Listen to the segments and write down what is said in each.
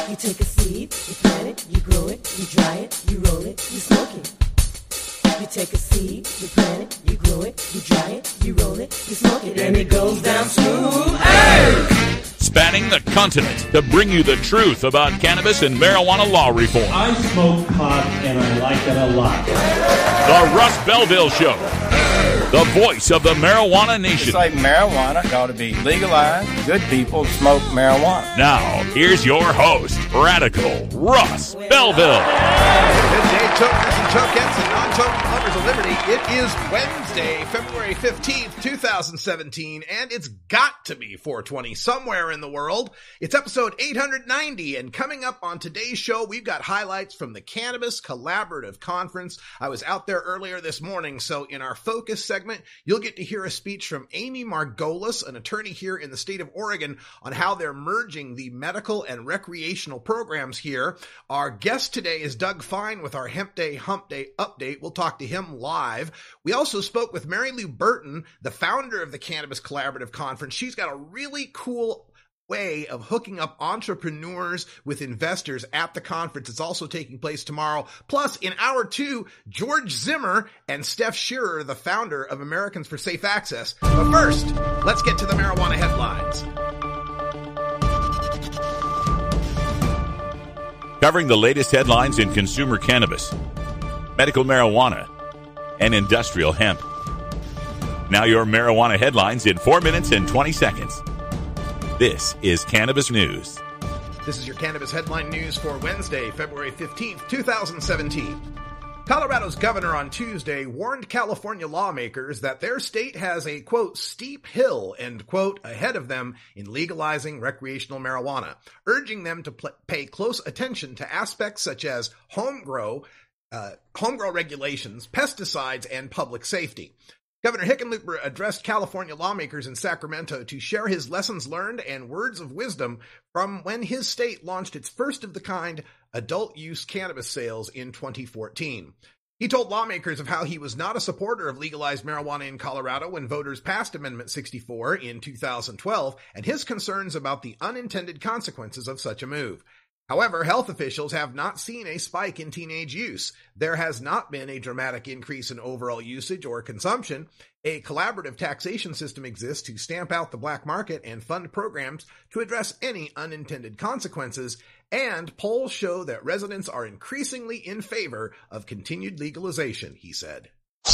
You take a seed, you plant it, you grow it, you dry it, you roll it, you smoke it. You take a seed, you plant it, you grow it, you dry it, you roll it, you smoke it, and it goes down smooth. Hey! Spanning the continent to bring you the truth about cannabis and marijuana law reform. I smoke pot and I like it a lot. The Russ Belville Show. The voice of the marijuana nation. It's like marijuana ought to be legalized. Good people smoke marijuana. Now, here's your host, Radical Russ Belville. Good day, tokens and tokens and non-token lovers of liberty. It is Wednesday, February 15th, 2017, and it's got to be 420 somewhere in the world. It's episode 890, and coming up on today's show, we've got highlights from the Cannabis Collaborative Conference. I was out there earlier this morning, so in our focus segment, you'll get to hear a speech from Amy Margolis, an attorney here in the state of Oregon, on how they're merging the medical and recreational programs here. Our guest today is Doug Fine with our Hemp Day Hump Day update. We'll talk to him live. We also spoke with Mary Lou Burton, the founder of the Cannabis Collaborative Conference. She's got a really cool way of hooking up entrepreneurs with investors at the conference. It's also taking place tomorrow. Plus, in hour two, George Zimmer and Steph Shearer, the founder of Americans for Safe Access. But first, let's get to the marijuana headlines. Covering the latest headlines in consumer cannabis, medical marijuana, and industrial hemp. Now your marijuana headlines in 4 minutes and 20 seconds. This is Cannabis News. This is your Cannabis Headline News for Wednesday, February 15th, 2017. Colorado's governor on Tuesday warned California lawmakers that their state has a, quote, steep hill, end quote, ahead of them in legalizing recreational marijuana, urging them to pay close attention to aspects such as home grow regulations, pesticides, and public safety. Governor Hickenlooper addressed California lawmakers in Sacramento to share his lessons learned and words of wisdom from when his state launched its first-of-the-kind adult-use cannabis sales in 2014. He told lawmakers of how he was not a supporter of legalized marijuana in Colorado when voters passed Amendment 64 in 2012 and his concerns about the unintended consequences of such a move. However, health officials have not seen a spike in teenage use. There has not been a dramatic increase in overall usage or consumption. A collaborative taxation system exists to stamp out the black market and fund programs to address any unintended consequences, and polls show that residents are increasingly in favor of continued legalization, he said.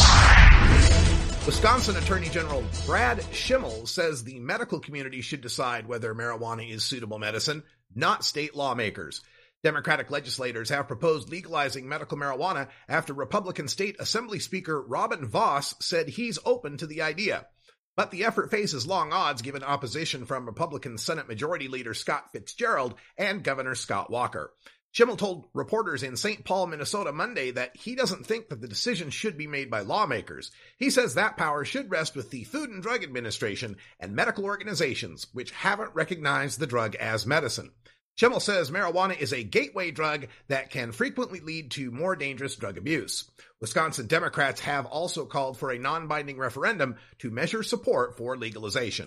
Wisconsin Attorney General Brad Schimmel says the medical community should decide whether marijuana is suitable medicine, not state lawmakers. Democratic legislators have proposed legalizing medical marijuana after Republican State Assembly Speaker Robin Vos said he's open to the idea. But the effort faces long odds given opposition from Republican Senate Majority Leader Scott Fitzgerald and Governor Scott Walker. Schimmel told reporters in St. Paul, Minnesota Monday that he doesn't think that the decision should be made by lawmakers. He says that power should rest with the Food and Drug Administration and medical organizations which haven't recognized the drug as medicine. Schimmel says marijuana is a gateway drug that can frequently lead to more dangerous drug abuse. Wisconsin Democrats have also called for a non-binding referendum to measure support for legalization.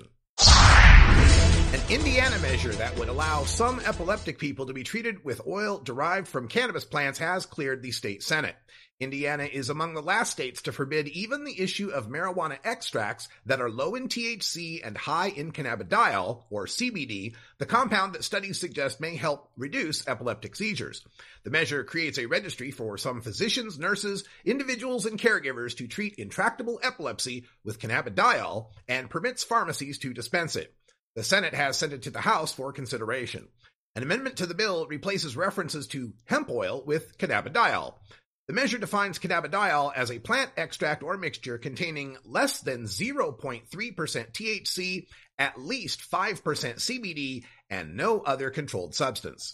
An Indiana measure that would allow some epileptic people to be treated with oil derived from cannabis plants has cleared the state Senate. Indiana is among the last states to forbid even the issue of marijuana extracts that are low in THC and high in cannabidiol, or CBD, the compound that studies suggest may help reduce epileptic seizures. The measure creates a registry for some physicians, nurses, individuals, and caregivers to treat intractable epilepsy with cannabidiol and permits pharmacies to dispense it. The Senate has sent it to the House for consideration. An amendment to the bill replaces references to hemp oil with cannabidiol. The measure defines cannabidiol as a plant extract or mixture containing less than 0.3% THC, at least 5% CBD, and no other controlled substance.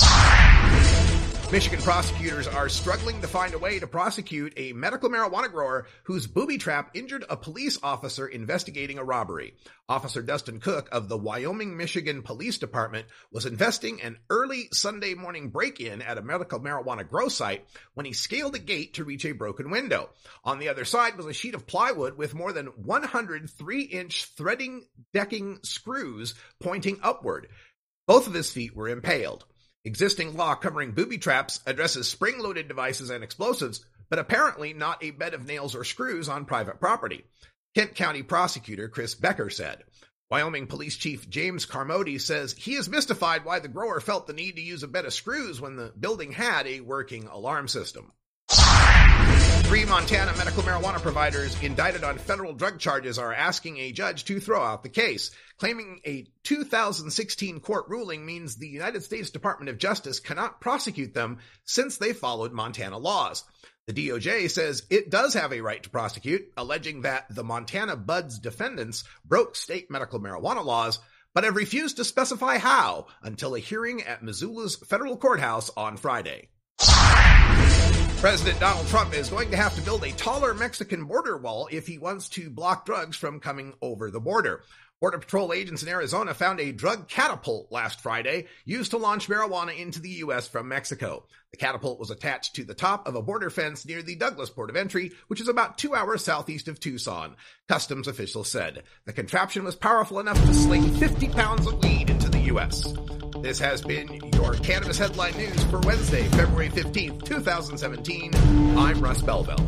Michigan prosecutors are struggling to find a way to prosecute a medical marijuana grower whose booby trap injured a police officer investigating a robbery. Officer Dustin Cook of the Wyoming-Michigan Police Department was investing an early Sunday morning break-in at a medical marijuana grow site when he scaled a gate to reach a broken window. On the other side was a sheet of plywood with more than 100 3-inch threading decking screws pointing upward. Both of his feet were impaled. Existing law covering booby traps addresses spring-loaded devices and explosives, but apparently not a bed of nails or screws on private property. Kent County Prosecutor Chris Becker said. Wyoming Police Chief James Carmody says he is mystified why the grower felt the need to use a bed of screws when the building had a working alarm system. 3 Montana medical marijuana providers indicted on federal drug charges are asking a judge to throw out the case, claiming a 2016 court ruling means the United States Department of Justice cannot prosecute them since they followed Montana laws. The DOJ says it does have a right to prosecute, alleging that the Montana Buds defendants broke state medical marijuana laws, but have refused to specify how until a hearing at Missoula's federal courthouse on Friday. President Donald Trump is going to have to build a taller Mexican border wall if he wants to block drugs from coming over the border. Border Patrol agents in Arizona found a drug catapult last Friday used to launch marijuana into the U.S. from Mexico. The catapult was attached to the top of a border fence near the Douglas Port of Entry, which is about 2 hours southeast of Tucson. Customs officials said the contraption was powerful enough to sling 50 pounds of weed into the U.S. This has been your Cannabis Headline News for Wednesday, February 15th, 2017. I'm Russ Belville.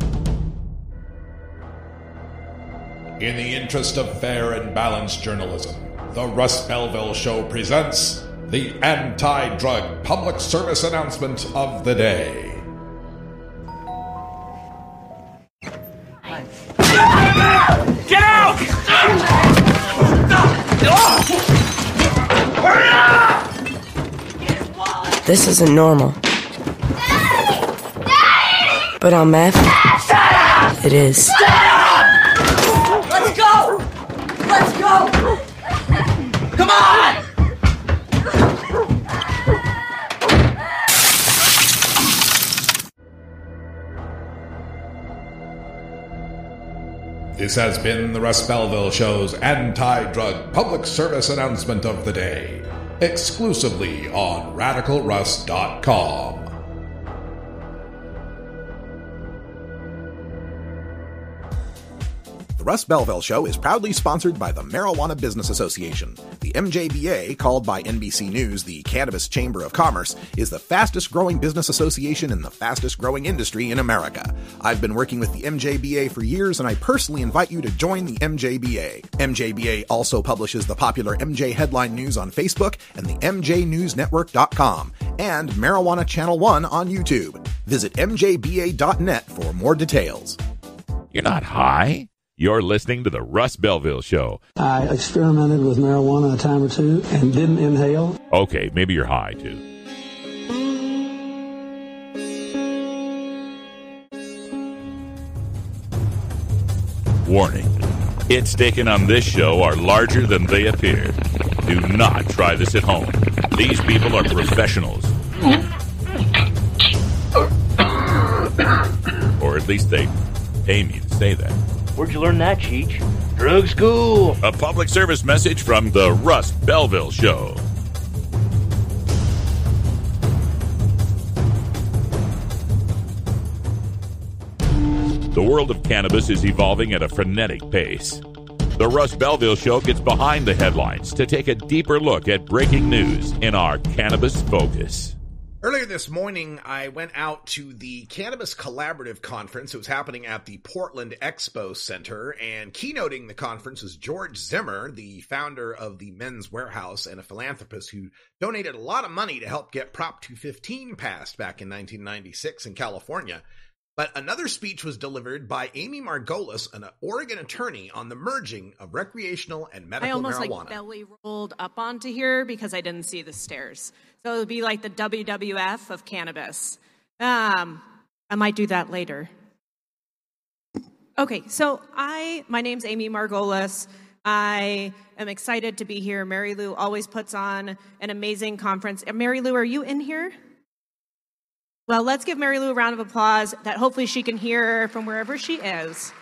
In the interest of fair and balanced journalism, the Russ Belville Show presents the anti-drug public service announcement of the day. Get out! This isn't normal. But on meth, it is. Let's go! Let's go! Come on! This has been the Russ Belville Show's anti-drug public service announcement of the day, exclusively on RadicalRuss.com. The Russ Belville Show is proudly sponsored by the Marijuana Business Association. The MJBA, called by NBC News the Cannabis Chamber of Commerce, is the fastest growing business association in the fastest growing industry in America. I've been working with the MJBA for years, and I personally invite you to join the MJBA. MJBA also publishes the popular MJ Headline News on Facebook and the MJNewsNetwork.com and Marijuana Channel 1 on YouTube. Visit MJBA.net for more details. You're not high. You're listening to the Russ Belville Show. I experimented with marijuana a time or two and didn't inhale. Okay, maybe you're high too. Warning. Hits taken on this show are larger than they appear. Do not try this at home. These people are professionals. Or at least they pay me to say that. Where'd you learn that, Cheech? Drug school. A public service message from the Russ Belville Show. The world of cannabis is evolving at a frenetic pace. The Russ Belville Show gets behind the headlines to take a deeper look at breaking news in our Cannabis Focus. Earlier this morning, I went out to the Cannabis Collaborative Conference. It was happening at the Portland Expo Center, and keynoting the conference was George Zimmer, the founder of the Men's Wearhouse and a philanthropist who donated a lot of money to help get Prop 215 passed back in 1996 in California. But another speech was delivered by Amy Margolis, an Oregon attorney, on the merging of recreational and medical marijuana. I almost belly rolled up onto here because I didn't see the stairs. So it would be like the WWF of cannabis. I might do that later. Okay, so my name's Amy Margolis. I am excited to be here. Mary Lou always puts on an amazing conference. Mary Lou, are you in here? Well, let's give Mary Lou a round of applause that hopefully she can hear from wherever she is.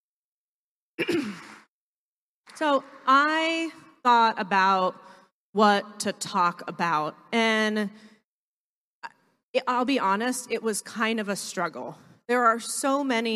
So I thought about what to talk about, and I'll be honest, it was kind of a struggle. There are so many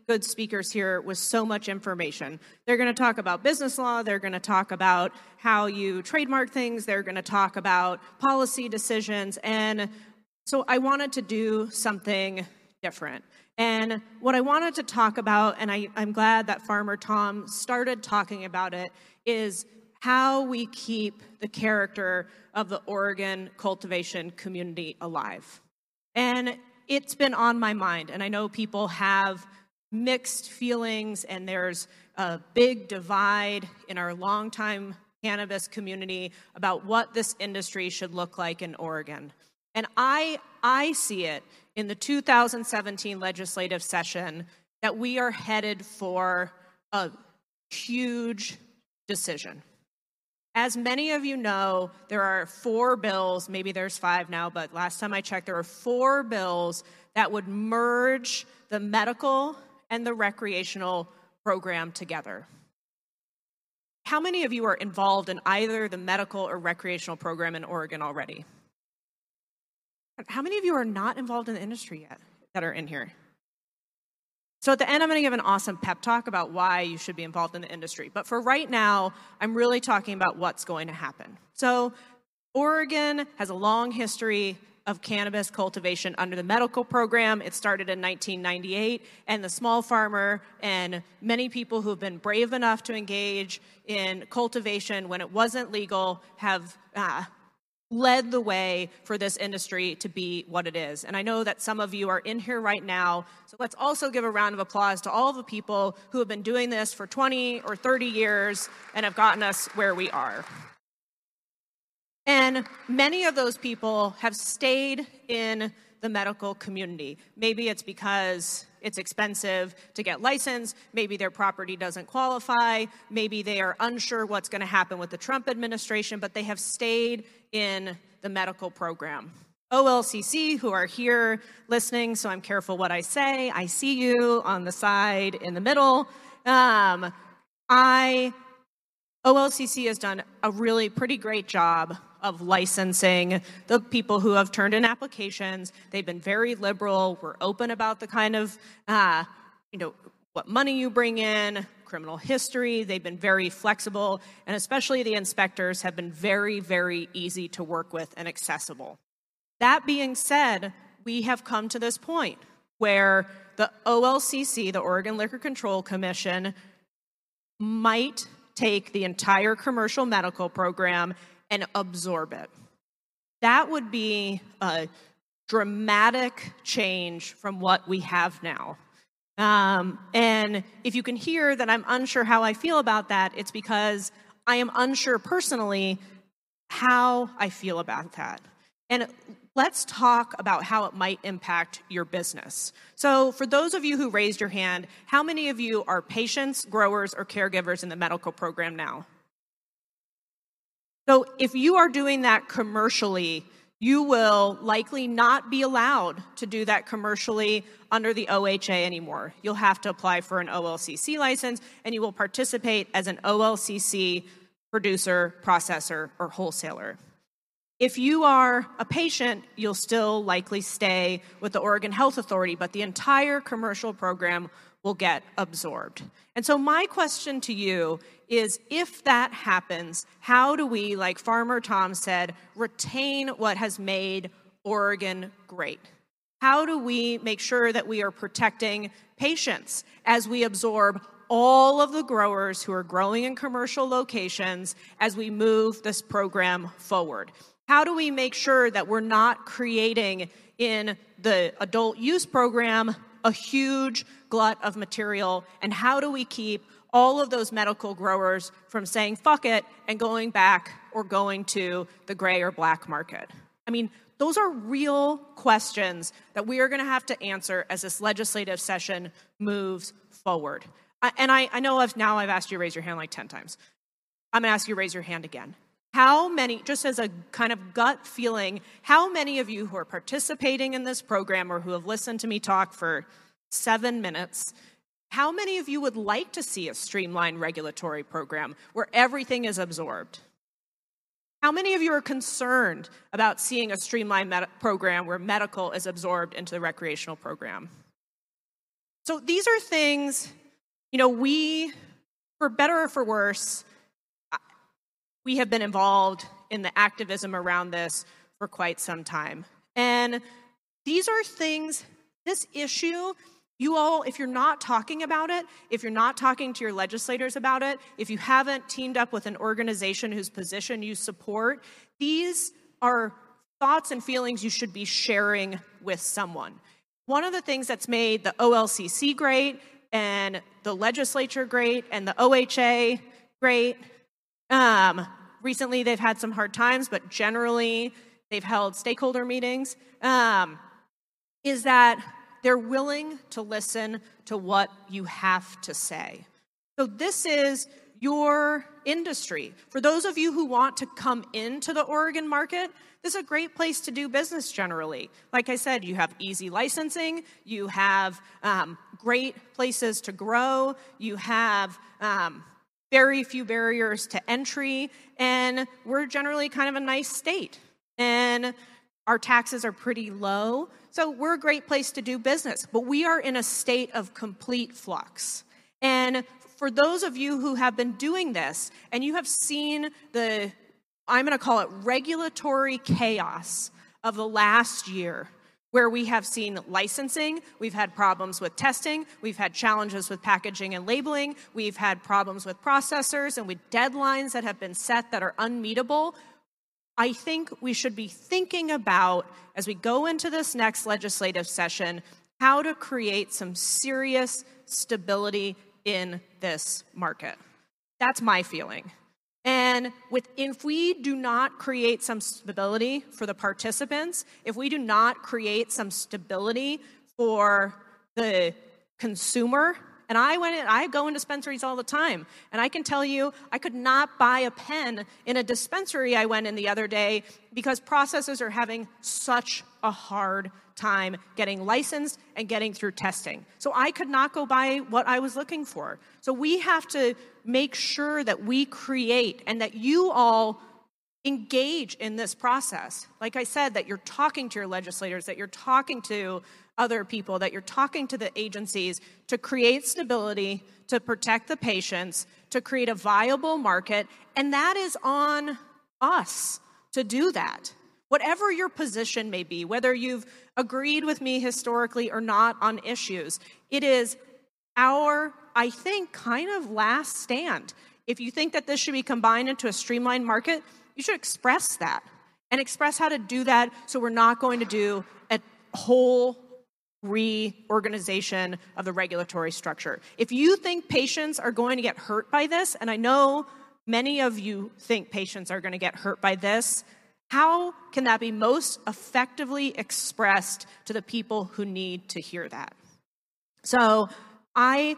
good speakers here with so much information. They're going to talk about business law. They're going to talk about how you trademark things. They're going to talk about policy decisions. And so I wanted to do something different. And what I wanted to talk about, and I'm glad that Farmer Tom started talking about it, is how we keep the character of the Oregon cultivation community alive. And it's been on my mind, and I know people have mixed feelings, and there's a big divide in our longtime cannabis community about what this industry should look like in Oregon. And I see it in the 2017 legislative session that we are headed for a huge decision. As many of you know, there are 4 bills, maybe there's 5 now, but last time I checked, there are 4 bills that would merge the medical and the recreational program together. How many of you are involved in either the medical or recreational program in Oregon already? How many of you are not involved in the industry yet that are in here? So at the end, I'm going to give an awesome pep talk about why you should be involved in the industry. But for right now, I'm really talking about what's going to happen. So Oregon has a long history of cannabis cultivation under the medical program. It started in 1998, and the small farmer and many people who have been brave enough to engage in cultivation when it wasn't legal have led the way for this industry to be what it is. And I know that some of you are in here right now, so let's also give a round of applause to all the people who have been doing this for 20 or 30 years and have gotten us where we are. And many of those people have stayed in the medical community. Maybe it's because it's expensive to get licensed. Maybe their property doesn't qualify. Maybe they are unsure what's going to happen with the Trump administration, but they have stayed in the medical program. OLCC, who are here listening, so I'm careful what I say. I see you on the side in the middle. OLCC has done a really pretty great job of licensing the people who have turned in applications. They've been very liberal. We're open about the kind of, what money you bring in, criminal history. They've been very flexible, and especially the inspectors have been very, very easy to work with and accessible. That being said, we have come to this point where the OLCC, the Oregon Liquor Control Commission, might take the entire commercial medical program and absorb it. That would be a dramatic change from what we have now. And if you can hear that I'm unsure how I feel about that, it's because I am unsure personally how I feel about that. And let's talk about how it might impact your business. So for those of you who raised your hand, how many of you are patients, growers, or caregivers in the medical program now? So if you are doing that commercially, you will likely not be allowed to do that commercially under the OHA anymore. You'll have to apply for an OLCC license, and you will participate as an OLCC producer, processor, or wholesaler. If you are a patient, you'll still likely stay with the Oregon Health Authority, but the entire commercial program will get absorbed. And so my question to you is, if that happens, how do we, like Farmer Tom said, retain what has made Oregon great? How do we make sure that we are protecting patients as we absorb all of the growers who are growing in commercial locations as we move this program forward? How do we make sure that we're not creating in the adult use program a huge glut of material? And how do we keep all of those medical growers from saying fuck it and going back or going to the gray or black market? I mean, those are real questions that we are going to have to answer as this legislative session moves forward. I know I've asked you to raise your hand like 10 times. I'm going to ask you to raise your hand again. How many, just as a kind of gut feeling, how many of you who are participating in this program or who have listened to me talk for 7 minutes, how many of you would like to see a streamlined regulatory program where everything is absorbed? How many of you are concerned about seeing a streamlined program where medical is absorbed into the recreational program? So these are things, we, for better or for worse, we have been involved in the activism around this for quite some time. And these are things, this issue, you all, if you're not talking about it, if you're not talking to your legislators about it, if you haven't teamed up with an organization whose position you support, these are thoughts and feelings you should be sharing with someone. One of the things that's made the OLCC great and the legislature great and the OHA great, recently they've had some hard times, but generally they've held stakeholder meetings, is that they're willing to listen to what you have to say. So this is your industry. For those of you who want to come into the Oregon market, this is a great place to do business generally. Like I said, you have easy licensing, you have great places to grow, you have very few barriers to entry, and we're generally kind of a nice state. And our taxes are pretty low, so we're a great place to do business. But we are in a state of complete flux. And for those of you who have been doing this, and you have seen I'm going to call it regulatory chaos of the last year, where we have seen licensing, we've had problems with testing, we've had challenges with packaging and labeling, we've had problems with processors and with deadlines that have been set that are unmeetable. I think we should be thinking about, as we go into this next legislative session, how to create some serious stability in this market. That's my feeling. And if we do not create some stability for the participants, if we do not create some stability for the consumer, and I go into dispensaries all the time, and I can tell you I could not buy a pen in a dispensary I went in the other day because processors are having such a hard time getting licensed and getting through testing. So I could not go buy what I was looking for. So we have to make sure that we create and that you all engage in this process. Like I said, that you're talking to your legislators, that you're talking to other people, that you're talking to the agencies to create stability, to protect the patients, to create a viable market, and that is on us to do that. Whatever your position may be, whether you've agreed with me historically or not on issues, it is our, I think, kind of last stand. If you think that this should be combined into a streamlined market, you should express that and express how to do that so we're not going to do a whole reorganization of the regulatory structure. If you think patients are going to get hurt by this, and I know many of you think patients are going to get hurt by this, how can that be most effectively expressed to the people who need to hear that? So my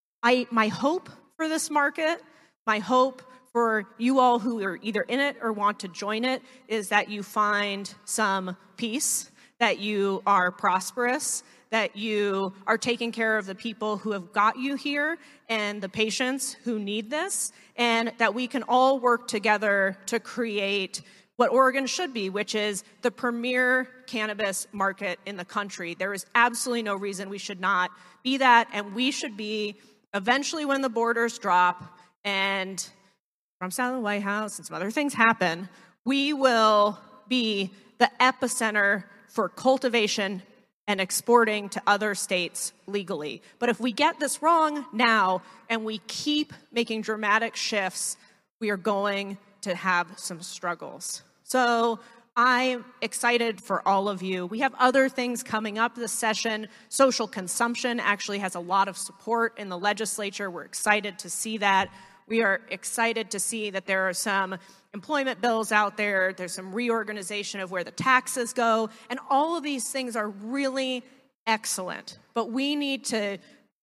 hope for this market, my hope for you all who are either in it or want to join it, is that you find some peace, that you are prosperous, that you are taking care of the people who have got you here and the patients who need this, and that we can all work together to create what Oregon should be, which is the premier cannabis market in the country. There is absolutely no reason we should not be that, and we should be, eventually when the borders drop and Trump's out of the White House and some other things happen, we will be the epicenter for cultivation and exporting to other states legally. But if we get this wrong now and we keep making dramatic shifts, we are going to have some struggles. So I'm excited for all of you. We have other things coming up this session. Social consumption actually has a lot of support in the legislature. We're excited to see that. We are excited to see that there are some employment bills out there. There's some reorganization of where the taxes go. And all of these things are really excellent. But we need to,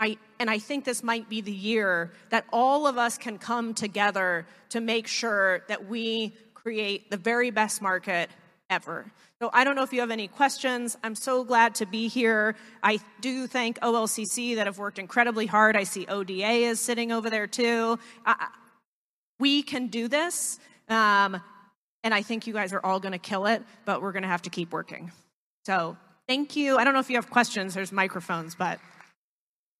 I think this might be the year that all of us can come together to make sure that we create the very best market ever. So I don't know if you have any questions. I'm so glad to be here. I do thank OLCC that have worked incredibly hard. I see ODA is sitting over there too. We can do this, and I think you guys are all going to kill it, but we're going to have to keep working. So thank you. I don't know if you have questions. There's microphones, but...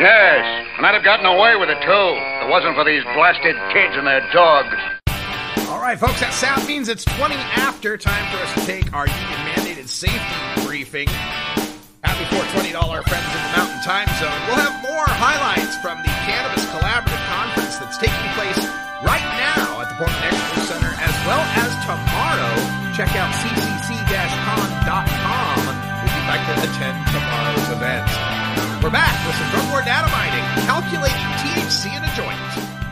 Yes, and I'd have gotten away with it, too. If it wasn't for these blasted kids and their dog. All right, folks, that sound means it's 20 after. Time for us to take our union-mandated safety briefing. Happy $420 Friends of the Mountain Time Zone. We'll have more highlights from the Cannabis Collaborative Conference that's taking place right now at the Portland Expo Center, as well as tomorrow. Check out ccc-con.com if you'd like to attend tomorrow's event. We're back with some drug war data mining, calculating THC in a joint.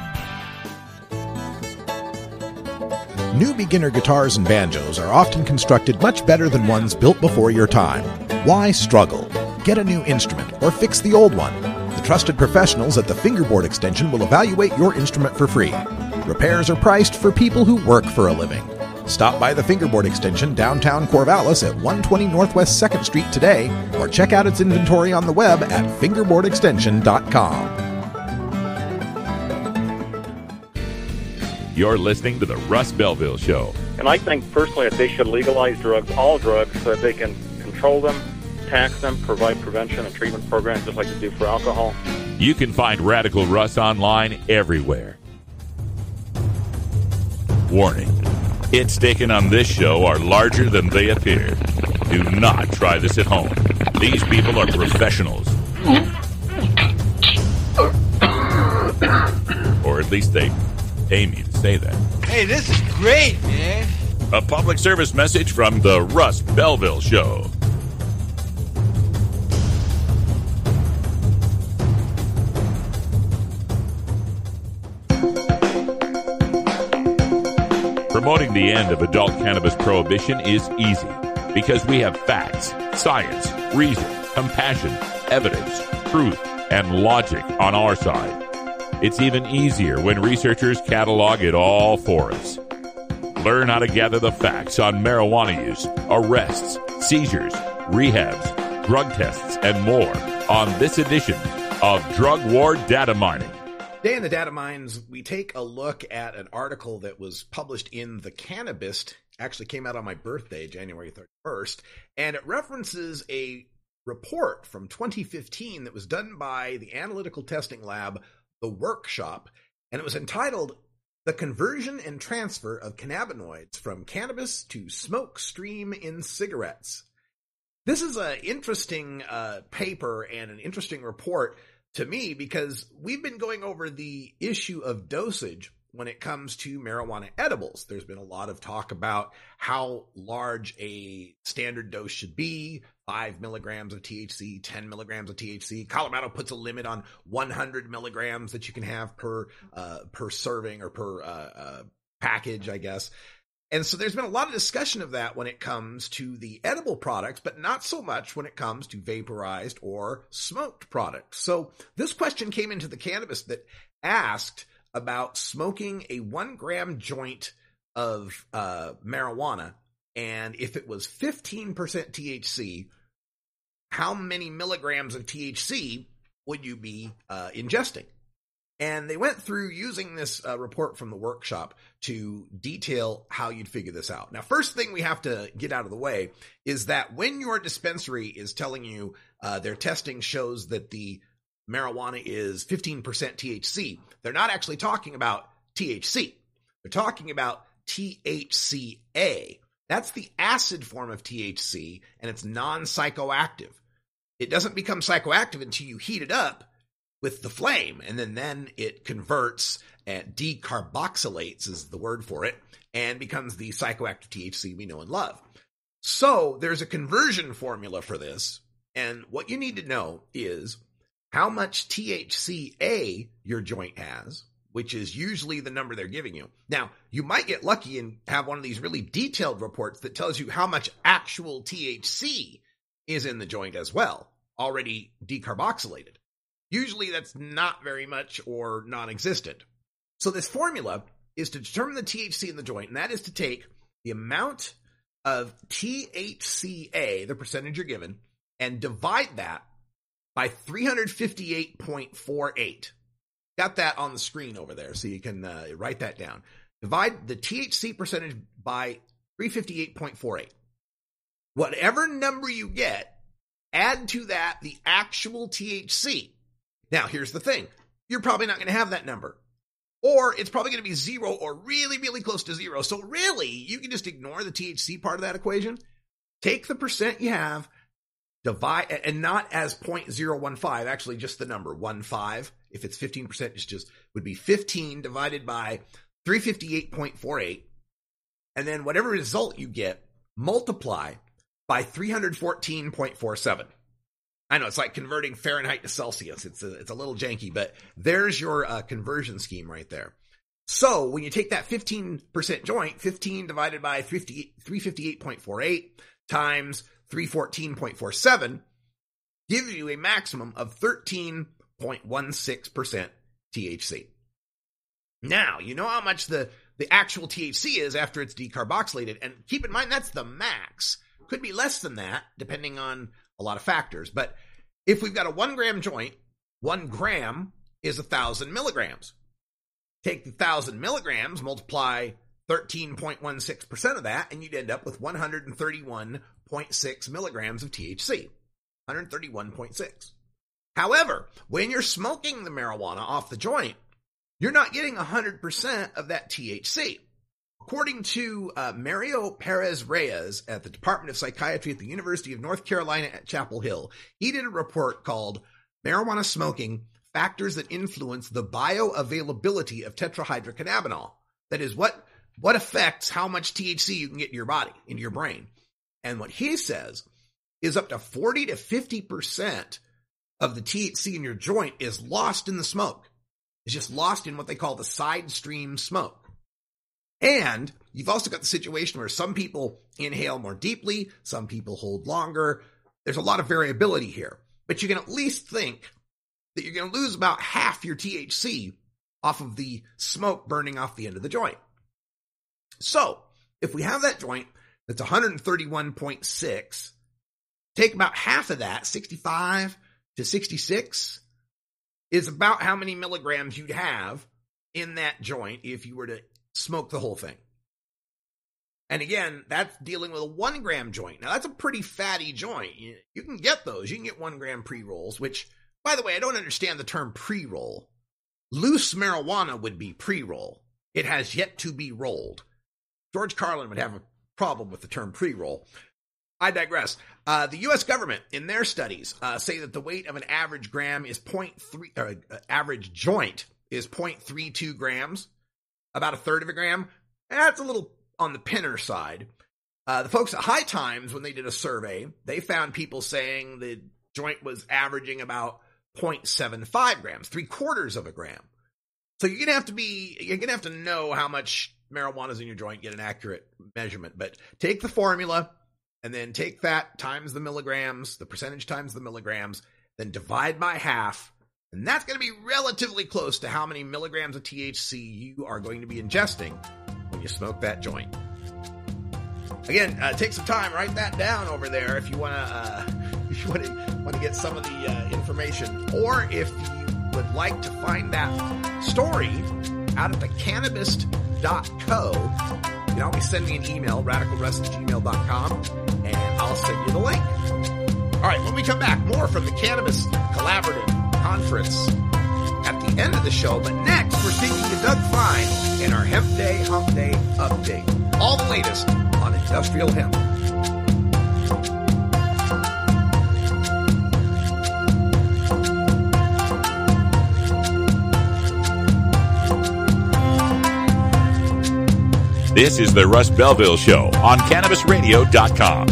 New beginner guitars and banjos are often constructed much better than ones built before your time. Why struggle? Get a new instrument or fix the old one. The trusted professionals at the Fingerboard Extension will evaluate your instrument for free. Repairs are priced for people who work for a living. Stop by the Fingerboard Extension downtown Corvallis at 120 Northwest 2nd Street today, or check out its inventory on the web at fingerboardextension.com. You're listening to the Russ Belville Show. And I think personally that they should legalize drugs, all drugs, so that they can control them, tax them, provide prevention and treatment programs just like they do for alcohol. You can find Radical Russ online everywhere. Warning. Hits taken on this show are larger than they appear. Do not try this at home. These people are professionals. Or at least they pay me to say that. Hey, this is great, man. A public service message from the Russ Belville Show. Promoting the end of adult cannabis prohibition is easy because we have facts, science, reason, compassion, evidence, truth, and logic on our side. It's even easier when researchers catalog it all for us. Learn how to gather the facts on marijuana use, arrests, seizures, rehabs, drug tests, and more on this edition of Drug War Data Mining. Today in the Data Mines, we take a look at an article that was published in The Cannabist, actually came out on my birthday, January 31st, and it references a report from 2015 that was done by the analytical testing lab, The Workshop, and it was entitled The Conversion and Transfer of Cannabinoids from Cannabis to Smoke Stream in Cigarettes. This is an interesting paper and an interesting report to me, because we've been going over the issue of dosage when it comes to marijuana edibles. There's been a lot of talk about how large a standard dose should be, 5 milligrams of THC, 10 milligrams of THC. Colorado puts a limit on 100 milligrams that you can have per serving or per package, I guess. And so there's been a lot of discussion of that when it comes to the edible products, but not so much when it comes to vaporized or smoked products. So this question came into the Cannabis that asked about smoking a 1 gram joint of marijuana, and if it was 15% THC, how many milligrams of THC would you be ingesting? And they went through using this report from The Workshop to detail how you'd figure this out. Now, first thing we have to get out of the way is that when your dispensary is telling you their testing shows that the marijuana is 15% THC, they're not actually talking about THC. They're talking about THCA. That's the acid form of THC, and it's non-psychoactive. It doesn't become psychoactive until you heat it up with the flame, and then it converts and decarboxylates is the word for it, and becomes the psychoactive THC we know and love. So there's a conversion formula for this, and what you need to know is how much THCA your joint has, which is usually the number they're giving you. Now, you might get lucky and have one of these really detailed reports that tells you how much actual THC is in the joint as well, already decarboxylated. Usually that's not very much or non-existent. So this formula is to determine the THC in the joint, and that is to take the amount of THCA, the percentage you're given, and divide that by 358.48. Got that on the screen over there, so you can write that down. Divide the THC percentage by 358.48. Whatever number you get, add to that the actual THC. Now, here's the thing. You're probably not going to have that number. Or it's probably going to be 0 or really, really close to 0. So really, you can just ignore the THC part of that equation. Take the percent you have, divide, and not as 0.015, actually just the number 15. If it's 15%, it's just would be 15 divided by 358.48. And then whatever result you get, multiply by 314.47. I know it's like converting Fahrenheit to Celsius. It's a little janky, but there's your conversion scheme right there. So when you take that 15% joint, 15 divided by 358.48 times 314.47 gives you a maximum of 13.16% THC. Now, you know how much the actual THC is after it's decarboxylated. And keep in mind, that's the max. Could be less than that, depending on a lot of factors. But if we've got a 1 gram joint, 1 gram is 1,000 milligrams. Take the 1,000 milligrams, multiply 13.16% of that, and you'd end up with 131.6 milligrams of THC. 131.6. However, when you're smoking the marijuana off the joint, you're not getting 100% of that THC. According to Mario Perez Reyes at the Department of Psychiatry at the University of North Carolina at Chapel Hill, he did a report called Marijuana Smoking, Factors That Influence the Bioavailability of Tetrahydrocannabinol. That is, what affects how much THC you can get in your body, into your brain. And what he says is up to 40 to 50% of the THC in your joint is lost in the smoke. It's just lost in what they call the side stream smoke. And you've also got the situation where some people inhale more deeply, some people hold longer. There's a lot of variability here, but you can at least think that you're going to lose about half your THC off of the smoke burning off the end of the joint. So if we have that joint that's 131.6, take about half of that, 65 to 66, is about how many milligrams you'd have in that joint if you were to smoke the whole thing. And again, that's dealing with a 1 gram joint. Now, that's a pretty fatty joint. You can get those. You can get 1 gram pre-rolls, which, by the way, I don't understand the term pre-roll. Loose marijuana would be pre-roll. It has yet to be rolled. George Carlin would have a problem with the term pre-roll. I digress. The U.S. government, in their studies, say that the weight of an average gram is average joint is 0.32 grams, about a third of a gram. That's a little on the pinner side. The folks at High Times, when they did a survey, they found people saying the joint was averaging about 0.75 grams, 3/4 of a gram. So you're gonna have to know how much marijuana is in your joint, get an accurate measurement. But take the formula and then take that times the milligrams, the percentage times the milligrams, then divide by half. And that's going to be relatively close to how many milligrams of THC you are going to be ingesting when you smoke that joint. Again, take some time, write that down over there if you want to get some of the information, or if you would like to find that story out at thecannabist.co. You can always send me an email, radicalruss@gmail.com, and I'll send you the link. All right, when we come back, more from the Cannabis Collaborative Conference at the end of the show. But next, we're speaking to Doug Fine in our Hemp Day, Hump Day update. All the latest on industrial hemp. This is the Russ Belville Show on CannabisRadio.com.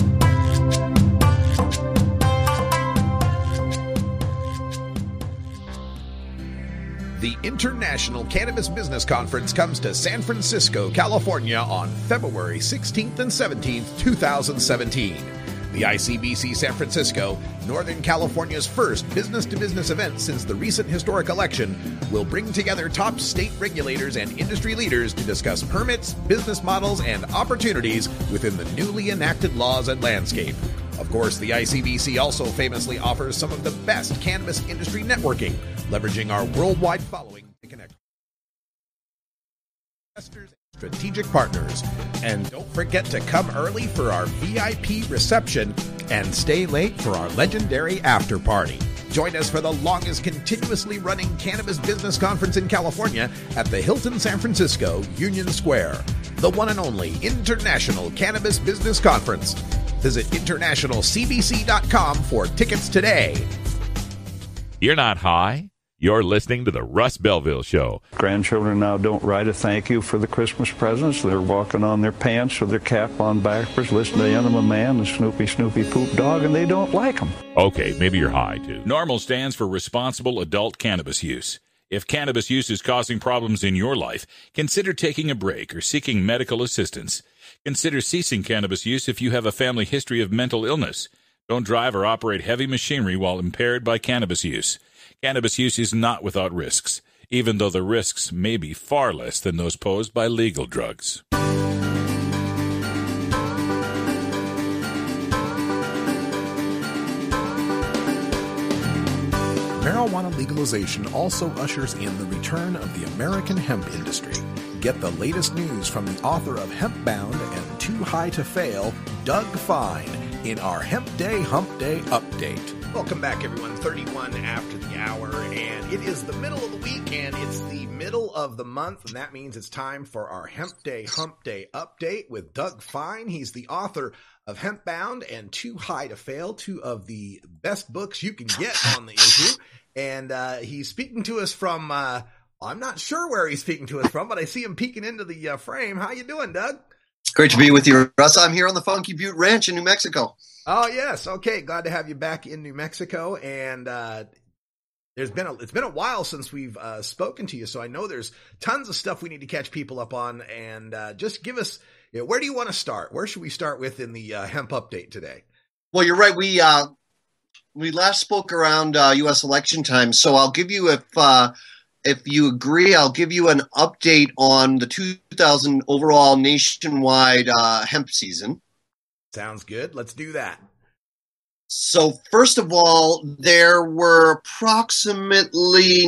The International Cannabis Business Conference comes to San Francisco, California on February 16th and 17th, 2017. The ICBC San Francisco, Northern California's first business-to-business event since the recent historic election, will bring together top state regulators and industry leaders to discuss permits, business models, and opportunities within the newly enacted laws and landscape. Of course, the ICBC also famously offers some of the best cannabis industry networking, leveraging our worldwide following to connect investors and strategic partners. And don't forget to come early for our VIP reception and stay late for our legendary after party. Join us for the longest continuously running cannabis business conference in California at the Hilton San Francisco Union Square, the one and only International Cannabis Business Conference. Visit internationalcbc.com for tickets today. You're not high. You're listening to the Russ Belville Show. Grandchildren now don't write a thank you for the Christmas presents. They're walking on their pants with their cap on backwards, listening to Enema Man and Snoopy Poop Dog, and they don't like them. Okay, maybe you're high, too. NORML stands for Responsible Adult Cannabis Use. If cannabis use is causing problems in your life, consider taking a break or seeking medical assistance. Consider ceasing cannabis use if you have a family history of mental illness. Don't drive or operate heavy machinery while impaired by cannabis use. Cannabis use is not without risks, even though the risks may be far less than those posed by legal drugs. Marijuana legalization also ushers in the return of the American hemp industry. Get the latest news from the author of Hempbound and Too High to Fail, Doug Fine, in our Hemp Day Hump Day update. Welcome back, everyone. 31 after the hour, and it is the middle of the week, and it's the middle of the month, and that means it's time for our Hemp Day Hump Day update with Doug Fine. He's the author of Hempbound and Too High to Fail, two of the best books you can get on the issue, and he's speaking to us from, I'm not sure where he's speaking to us from, but I see him peeking into the frame. How you doing, Doug? Great to be with you, Russ. I'm here on the Funky Butte Ranch in New Mexico. Oh, yes. Okay. Glad to have you back in New Mexico. And it's been a while since we've spoken to you, so I know there's tons of stuff we need to catch people up on. And just give us, where do you want to start? Where should we start with in the hemp update today? Well, you're right. We last spoke around U.S. election time, so I'll give you, if you agree, I'll give you an update on the 2000 overall nationwide hemp season. Sounds good. Let's do that. So first of all, there were approximately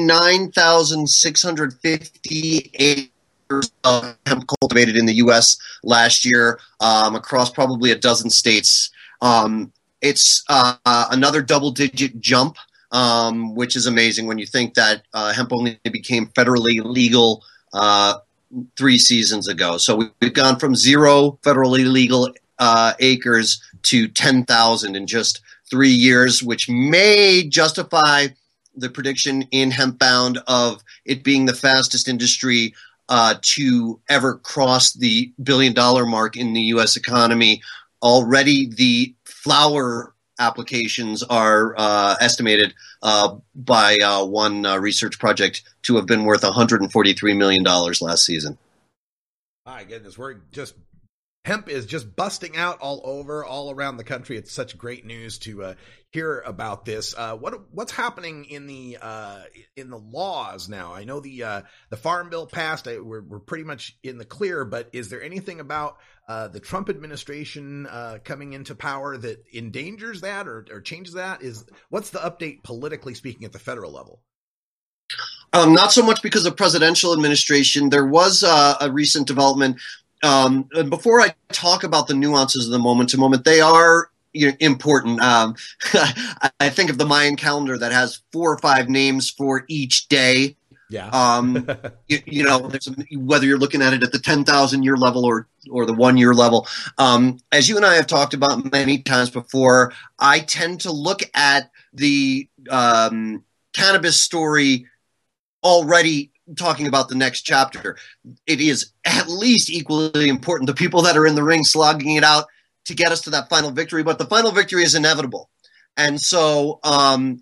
9,650 acres of hemp cultivated in the U.S. last year, across probably a dozen states. It's another double-digit jump, which is amazing when you think that hemp only became federally legal 3 seasons ago. So we've gone from 0 federally legal acres to 10,000 in just 3 years, which may justify the prediction in Hempbound of it being the fastest industry to ever cross the $1 billion mark in the U.S. economy. Already the flower applications are estimated by one research project to have been worth $143 million last season. My goodness, hemp is just busting out all around the country. It's such great news to hear about this. What's happening in the laws now? I know the Farm Bill passed. We're pretty much in the clear, but is there anything about the Trump administration coming into power that endangers that or changes that? What's the update politically speaking at the federal level? Not so much because of presidential administration. There was a recent development. And before I talk about the nuances of the moment to moment, they are important. I think of the Mayan calendar that has 4 or 5 names for each day. Yeah. Whether you're looking at it at the 10,000 year level or the 1 year level. As you and I have talked about many times before, I tend to look at the cannabis story already talking about the next chapter. It is at least equally important to people that are in the ring slogging it out to get us to that final victory, but the final victory is inevitable. And so I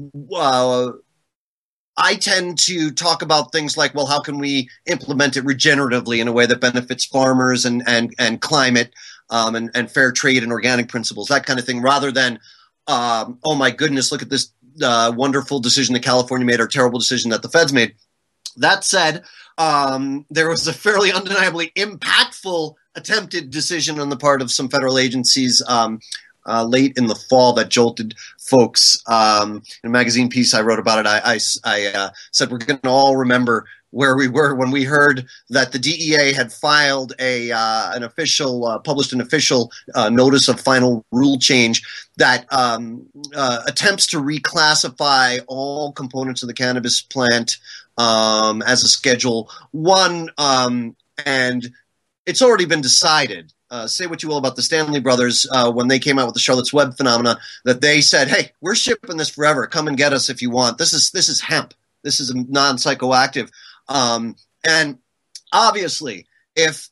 tend to talk about things like, well, how can we implement it regeneratively in a way that benefits farmers and climate and fair trade and organic principles, that kind of thing, rather than, oh my goodness, look at this wonderful decision that California made or terrible decision that the feds made. That said, there was a fairly undeniably impactful attempted decision on the part of some federal agencies late in the fall that jolted folks. In a magazine piece I wrote about it, I said we're going to all remember where we were when we heard that the DEA had filed published an official notice of final rule change that attempts to reclassify all components of the cannabis plant as a Schedule 1, and it's already been decided. Say what you will about the Stanley Brothers when they came out with the Charlotte's Web phenomenon, that they said, "Hey, we're shipping this forever. Come and get us if you want. This is hemp. This is non-psychoactive." And obviously, if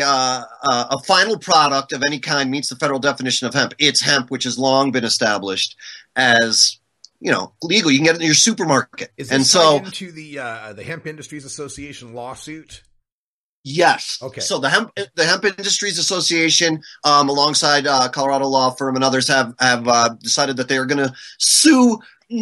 a final product of any kind meets the federal definition of hemp, it's hemp, which has long been established as legal. You can get it in your supermarket. Is this tied into the Hemp Industries Association lawsuit? Yes. Okay. So the Hemp Industries Association, alongside Colorado law firm and others, have decided that they are going to sue.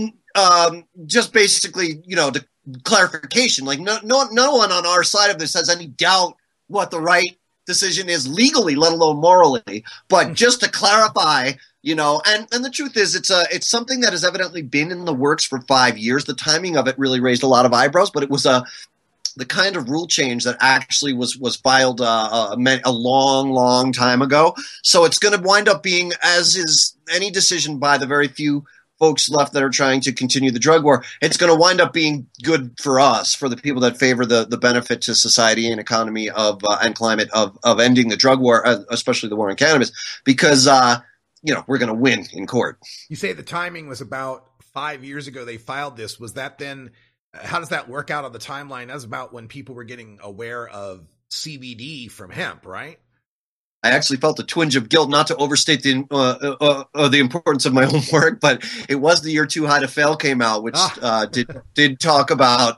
Just basically, the clarification. Like no one on our side of this has any doubt what the right decision is legally, let alone morally. But just to clarify, and the truth is, it's something that has evidently been in the works for 5 years. The timing of it really raised a lot of eyebrows, but it was the kind of rule change that actually was filed a long time ago. So it's going to wind up being, as is any decision by the very few folks left that are trying to continue the drug war, it's going to wind up being good for us, for the people that favor the benefit to society and economy and climate of ending the drug war, especially the war on cannabis, because we're going to win in court. You say the timing was about 5 years ago they filed this. Was that then? How does that work out on the timeline? That's about when people were getting aware of CBD from hemp, right? I actually felt a twinge of guilt, not to overstate the importance of my own work, but it was the year Too High to Fail came out, which did talk about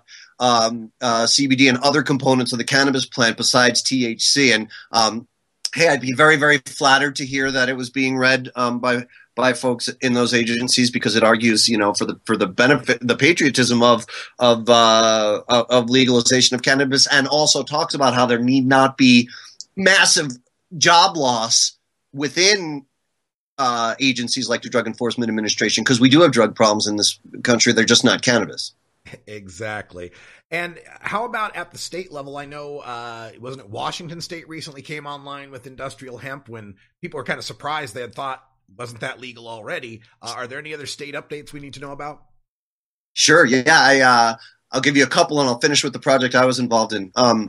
CBD and other components of the cannabis plant besides THC. And hey, I'd be very, very flattered to hear that it was being read by folks in those agencies, because it argues, for the benefit, the patriotism of legalization of cannabis, and also talks about how there need not be massive job loss within agencies like the Drug Enforcement Administration, because we do have drug problems in this country. They're just not cannabis. Exactly. And how about at the state level? I know, wasn't it Washington State recently came online with industrial hemp, when people were kind of surprised. They had thought, wasn't that legal already? Are there any other state updates we need to know about? Sure. Yeah. I'll give you a couple, and I'll finish with the project I was involved in.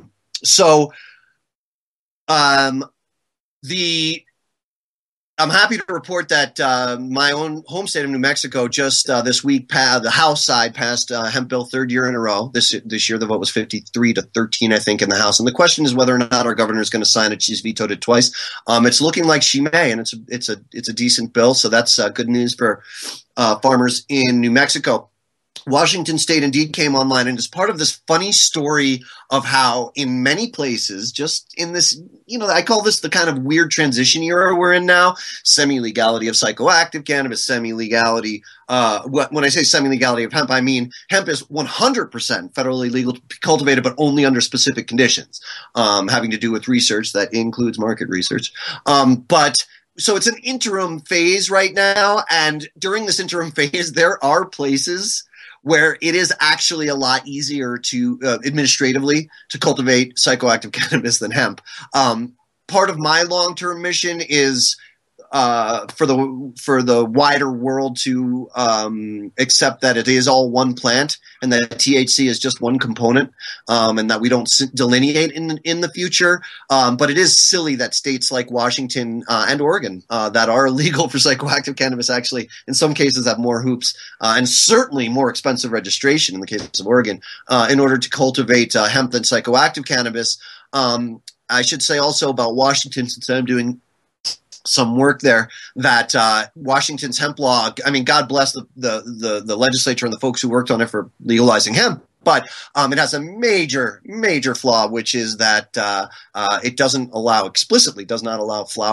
I'm happy to report that my own home state of New Mexico just this week, the House side passed hemp bill third year in a row. This year the vote was 53-13, I think, in the House. And the question is whether or not our governor is going to sign it. She's vetoed it twice. It's looking like she may, and it's a decent bill. So that's good news for farmers in New Mexico. Washington State indeed came online, and is part of this funny story of how in many places, just in this, I call this the kind of weird transition era we're in now, semi-legality of psychoactive cannabis, semi-legality, when I say semi-legality of hemp, I mean hemp is 100% federally legal to be cultivated, but only under specific conditions, having to do with research that includes market research. So it's an interim phase right now, and during this interim phase, there are places where it is actually a lot easier to administratively to cultivate psychoactive cannabis than hemp. Part of my long-term mission is for the wider world to accept that it is all one plant, and that THC is just one component, and that we don't delineate in the future. But it is silly that states like Washington and Oregon that are illegal for psychoactive cannabis actually in some cases have more hoops and certainly more expensive registration in the case of Oregon in order to cultivate hemp than psychoactive cannabis. I should say also about Washington, since I'm doing some work there, that Washington's hemp law, I mean, God bless the legislature and the folks who worked on it for legalizing hemp, but it has a major flaw, which is that it does not allow flower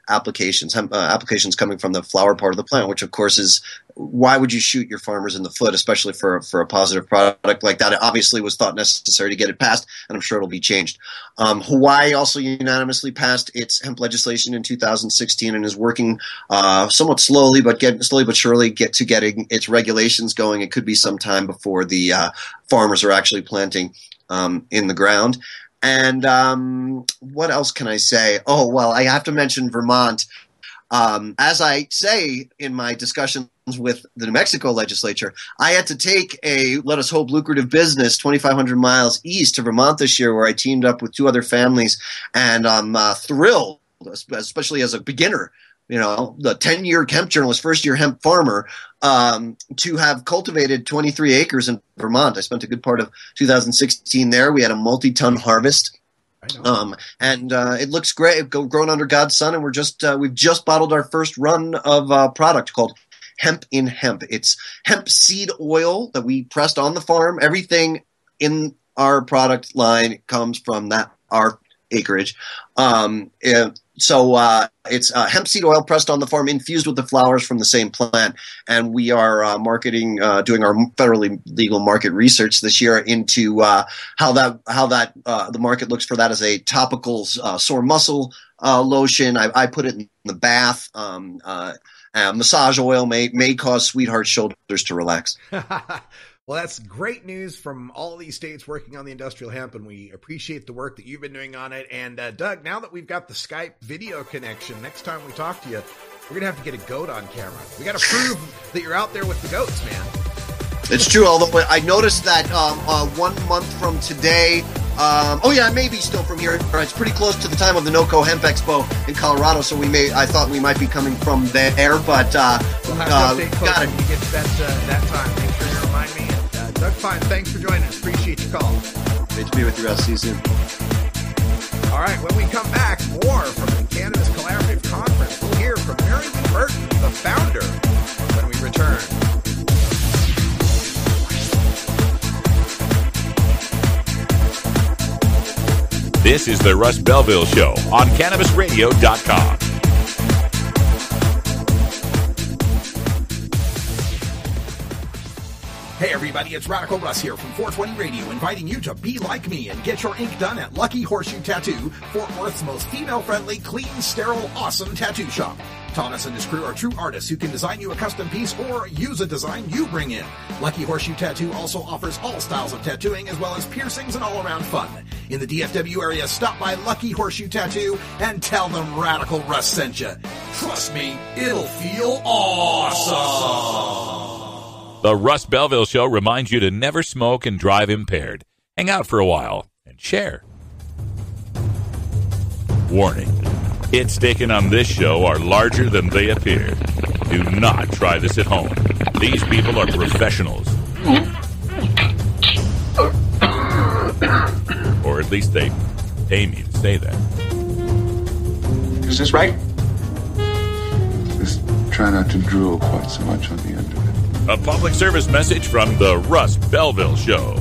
applications, applications coming from the flower part of the plant, which of course is, why would you shoot your farmers in the foot, especially for a positive product like that? It obviously was thought necessary to get it passed, and I'm sure it'll be changed. Hawaii also unanimously passed its hemp legislation in 2016 and is working somewhat slowly but surely getting its regulations going. It could be some time before the farmers are actually planting in the ground. And what else can I say? Oh, well, I have to mention Vermont. As I say in my discussions with the New Mexico legislature, I had to take a, let us hope, lucrative business 2,500 miles east to Vermont this year, where I teamed up with 2 other families, and I'm thrilled, especially as a beginner, the 10-year hemp journalist, first-year hemp farmer, to have cultivated 23 acres in Vermont. I spent a good part of 2016 there. We had a multi-ton harvest. And it looks great, grown under God's sun, and we've just bottled our first run of a product called Hemp in Hemp. It's hemp seed oil that we pressed on the farm. Everything in our product line comes from our acreage. So it's hemp seed oil pressed on the farm, infused with the flowers from the same plant. And we are marketing, doing our federally legal market research this year into how the market looks for that as a topical sore muscle lotion. I put it in the bath. Massage oil may cause sweetheart shoulders to relax. Well, that's great news from all of these states working on the industrial hemp, and we appreciate the work that you've been doing on it. And Doug, now that we've got the Skype video connection, next time we talk to you, we're going to have to get a goat on camera. We got to prove that you're out there with the goats, man. It's true, although I noticed that 1 month from today, I may be still from here. It's pretty close to the time of the NOCO Hemp Expo in Colorado, so I thought we might be coming from there, but we'll have to update folks when you get to that time. Make sure you remind me. Doug Fine, thanks for joining us. Appreciate your call. Great to be with you, Russ. See you soon. All right, when we come back, more from the Cannabis Collaborative Conference. We'll hear from Mary Lou Burton, the founder, when we return. This is the Russ Belville Show on CannabisRadio.com. Hey everybody, it's Radical Russ here from 420 Radio, inviting you to be like me and get your ink done at Lucky Horseshoe Tattoo, Fort Worth's most female-friendly, clean, sterile, awesome tattoo shop. Thomas and his crew are true artists who can design you a custom piece or use a design you bring in. Lucky Horseshoe Tattoo also offers all styles of tattooing as well as piercings and all-around fun. In the DFW area, stop by Lucky Horseshoe Tattoo and tell them Radical Russ sent you. Trust me, it'll feel awesome. The Russ Belville Show reminds you to never smoke and drive impaired. Hang out for a while and share. Warning. Hits taken on this show are larger than they appear. Do not try this at home. These people are professionals. Or at least they pay me to say that. Is this right? Just try not to drool quite so much on the end of it. A public service message from the Russ Belville Show.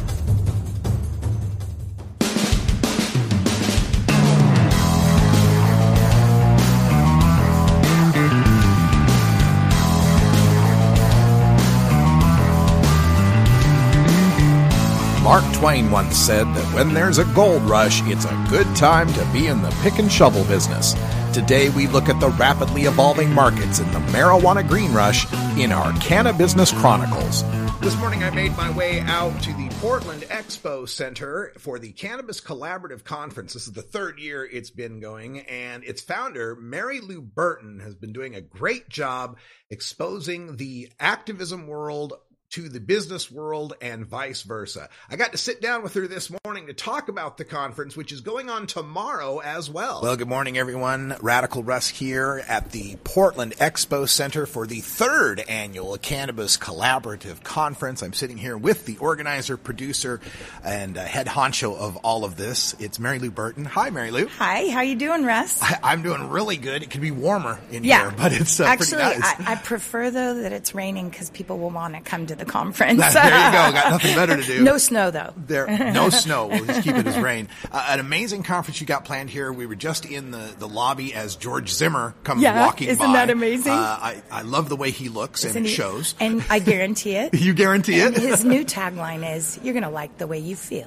Mark Twain once said that when there's a gold rush, it's a good time to be in the pick and shovel business. Today we look at the rapidly evolving markets in the marijuana green rush in our Cannabusiness Chronicles. This morning I made my way out to the Portland Expo Center for the Cannabis Collaborative Conference. This is the third year it's been going, and its founder, Mary Lou Burton, has been doing a great job exposing the activism world to the business world and vice versa. I got to sit down with her this morning to talk about the conference, which is going on tomorrow as well. Well, good morning, everyone. Radical Russ here at the Portland Expo Center for the third annual Cannabis Collaborative Conference. I'm sitting here with the organizer, producer, and head honcho of all of this. It's Mary Lou Burton. Hi, Mary Lou. Hi, how you doing, Russ? I'm doing really good. It could be warmer in here, but it's actually, pretty nice. I prefer, though, that it's raining because people will want to come to the conference. There you go. Got nothing better to do. No snow, though. No snow. We'll just keep it as rain. An amazing conference you got planned here. We were just in the lobby as George Zimmer comes walking by. Isn't that amazing? I love the way he looks, and it shows. And I guarantee it. You guarantee it? His new tagline is, "You're going to like the way you feel."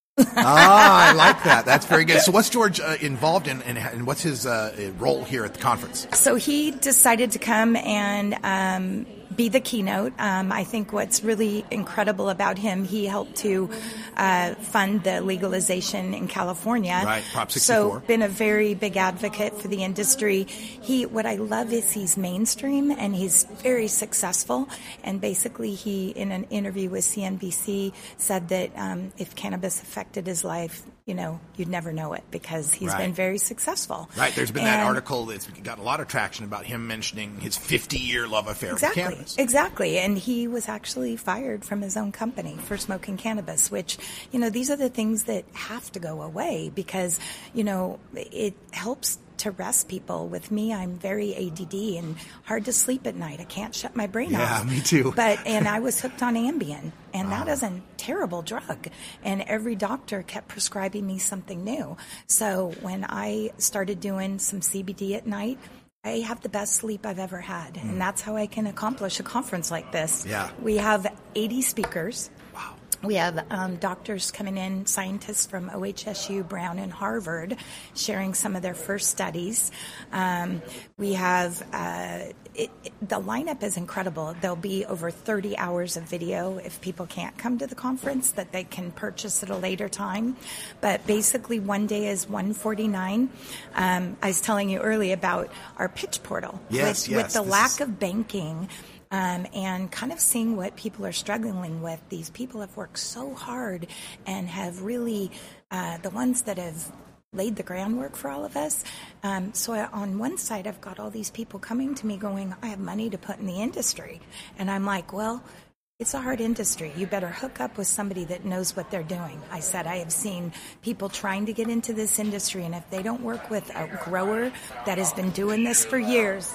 I like that. That's very good. So what's George involved in, and what's his role here at the conference? So he decided to come and be the keynote. I think what's really incredible about him, he helped to fund the legalization in California. Right, Prop 64. So been a very big advocate for the industry. What I love is he's mainstream and he's very successful. And basically he, in an interview with CNBC, said that if cannabis affected his life, you'd never know it because he's been very successful. Right. There's been that article that's got a lot of traction about him mentioning his 50-year love affair with cannabis. Exactly. And he was actually fired from his own company for smoking cannabis, which, these are the things that have to go away because, it helps to rest people. With me, I'm very ADD and hard to sleep at night. I can't shut my brain off. Yeah, me too. And I was hooked on Ambien, and that is a terrible drug. And every doctor kept prescribing me something new. So when I started doing some CBD at night, I have the best sleep I've ever had. And that's how I can accomplish a conference like this. Yeah. We have 80 speakers. Wow. We have doctors coming in, scientists from OHSU, Brown, and Harvard, sharing some of their first studies. We have the lineup is incredible. There'll be over 30 hours of video if people can't come to the conference that they can purchase at a later time. But basically, one day is $149. I was telling you earlier about our pitch portal. Yes, with the lack of banking. And kind of seeing what people are struggling with. These people have worked so hard and have really, the ones that have laid the groundwork for all of us. So on one side, I've got all these people coming to me going, I have money to put in the industry. And I'm like, well, it's a hard industry. You better hook up with somebody that knows what they're doing. I said, I have seen people trying to get into this industry, and if they don't work with a grower that has been doing this for years...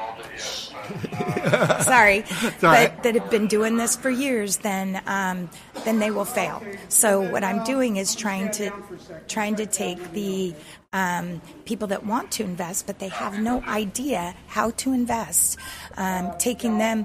Sorry, that have been doing this for years, then they will fail. So what I'm doing is trying to take the people that want to invest, but they have no idea how to invest, taking them.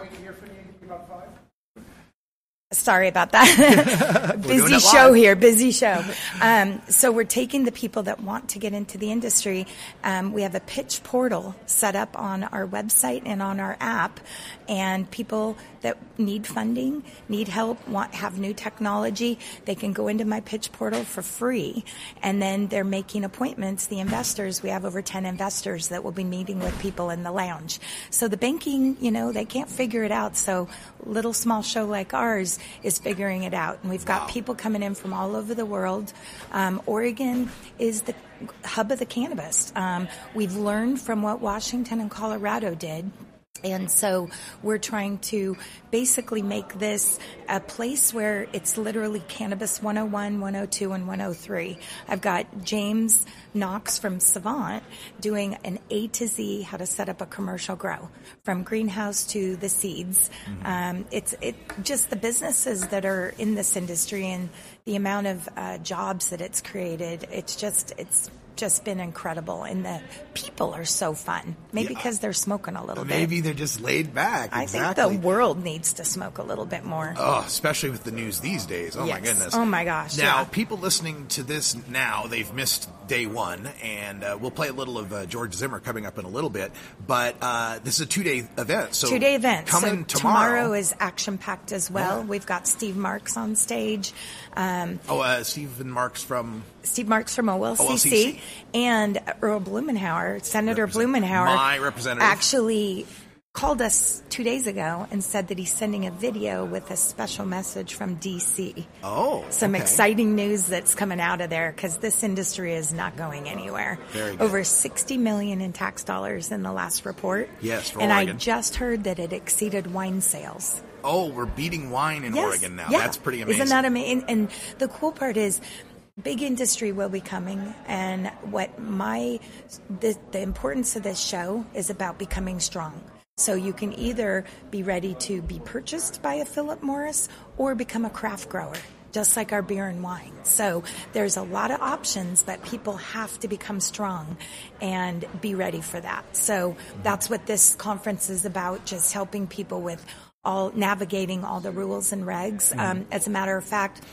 Sorry about that. Busy show here, busy show. So we're taking the people that want to get into the industry. We have a pitch portal set up on our website and on our app, and people that need funding, need help, have new technology, they can go into my pitch portal for free, and then they're making appointments. The investors, we have over 10 investors that will be meeting with people in the lounge. So the banking, they can't figure it out. So little small show like ours is figuring it out. And we've got people coming in from all over the world. Oregon is the hub of the cannabis. We've learned from what Washington and Colorado did. And so we're trying to basically make this a place where it's literally Cannabis 101, 102, and 103. I've got James Knox from Savant doing an A to Z, how to set up a commercial grow, from greenhouse to the seeds. It's just the businesses that are in this industry and the amount of jobs that it's created. It's just been incredible, and the people are so fun. Maybe because they're smoking a little bit. Maybe they're just laid back. I think the world needs to smoke a little bit more. Oh, especially with the news these days. Oh, my goodness. Oh, my gosh. Now, people listening to this now, they've missed day one, and we'll play a little of George Zimmer coming up in a little bit, but this is a two-day event. So two-day event. Coming so tomorrow is action-packed as well. Yeah. We've got Steve Marks on stage. Steve Marks from OLCC. And Earl Blumenauer, Senator Blumenauer, my representative, actually called us 2 days ago and said that he's sending a video with a special message from D.C. Some exciting news that's coming out of there, because this industry is not going anywhere. Very good. Over $60 million in tax dollars in the last report. Yes, for and Oregon. I just heard that it exceeded wine sales. Oh, we're beating wine in Oregon now. Yeah. That's pretty amazing. Isn't that amazing? And the cool part is, big industry will be coming, and what the importance of this show is about becoming strong. So you can either be ready to be purchased by a Philip Morris or become a craft grower, just like our beer and wine. So there's a lot of options, but people have to become strong and be ready for that. So that's what this conference is about, just helping people with navigating all the rules and regs. As a matter of fact,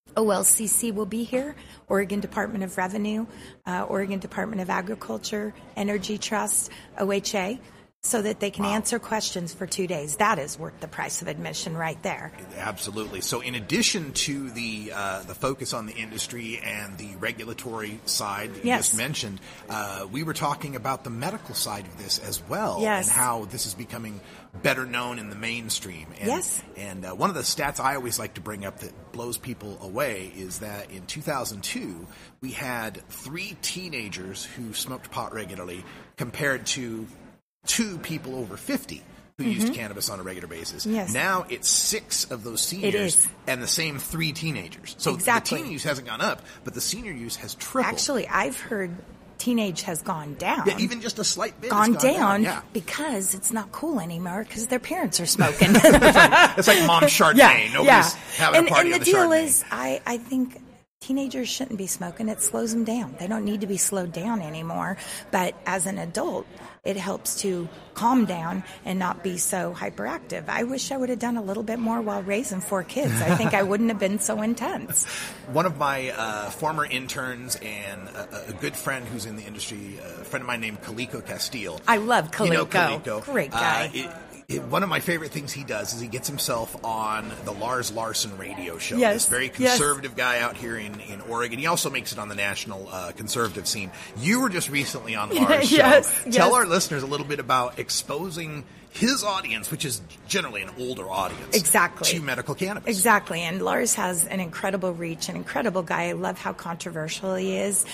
OLCC will be here, Oregon Department of Revenue, Oregon Department of Agriculture, Energy Trust, OHA, so that they can answer questions for 2 days. That is worth the price of admission right there. Absolutely. So in addition to the focus on the industry and the regulatory side that you just mentioned, we were talking about the medical side of this as well, and how this is becoming better known in the mainstream. And, and one of the stats I always like to bring up that blows people away is that in 2002, we had 3 teenagers who smoked pot regularly compared to 2 people over 50 who used cannabis on a regular basis. Now it's 6 of those seniors and the same 3 teenagers. So the teen use hasn't gone up, but the senior use has tripled. Actually, I've heard teenage has gone down. Yeah, even just a slight bit. Gone down because it's not cool anymore because their parents are smoking. It's like Mom Chardonnay. Nobody's having a party and with the deal Chardonnay. is, I think teenagers shouldn't be smoking. It slows them down. They don't need to be slowed down anymore. But as an adult, it helps to calm down and not be so hyperactive. I wish I would have done a little bit more while raising 4 kids. I think I wouldn't have been so intense. One of my former interns and a good friend who's in the industry, a friend of mine named Calico Castile. I love Calico. You know Calico. Great guy. One of my favorite things he does is he gets himself on the Lars Larson radio show. This very conservative guy out here in Oregon. He also makes it on the national conservative scene. You were just recently on Lars' show. Tell our listeners a little bit about exposing his audience, which is generally an older audience, to medical cannabis. Exactly. And Lars has an incredible reach, an incredible guy. I love how controversial he is.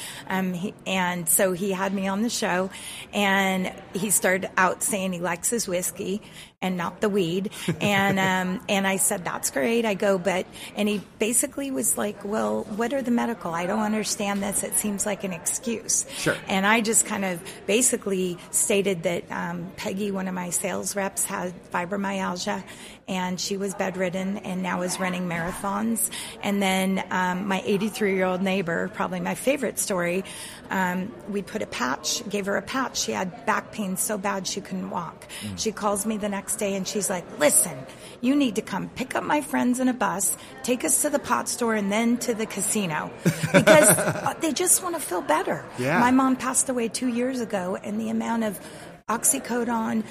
And so he had me on the show, and he started out saying he likes his whiskey and not the weed. And I said, that's great. I go, and he basically was like, well, what are the medical? I don't understand this. It seems like an excuse. Sure. And I just kind of basically stated that Peggy, one of my sales reps, had fibromyalgia, and she was bedridden and now is running marathons. And then my 83-year-old neighbor, probably my favorite story, we put a patch, gave her a patch. She had back pain so bad she couldn't walk. She calls me the next day and she's like, listen, you need to come pick up my friends in a bus, take us to the pot store and then to the casino, because they just want to feel better. My mom passed away 2 years ago, and the amount of oxycodone,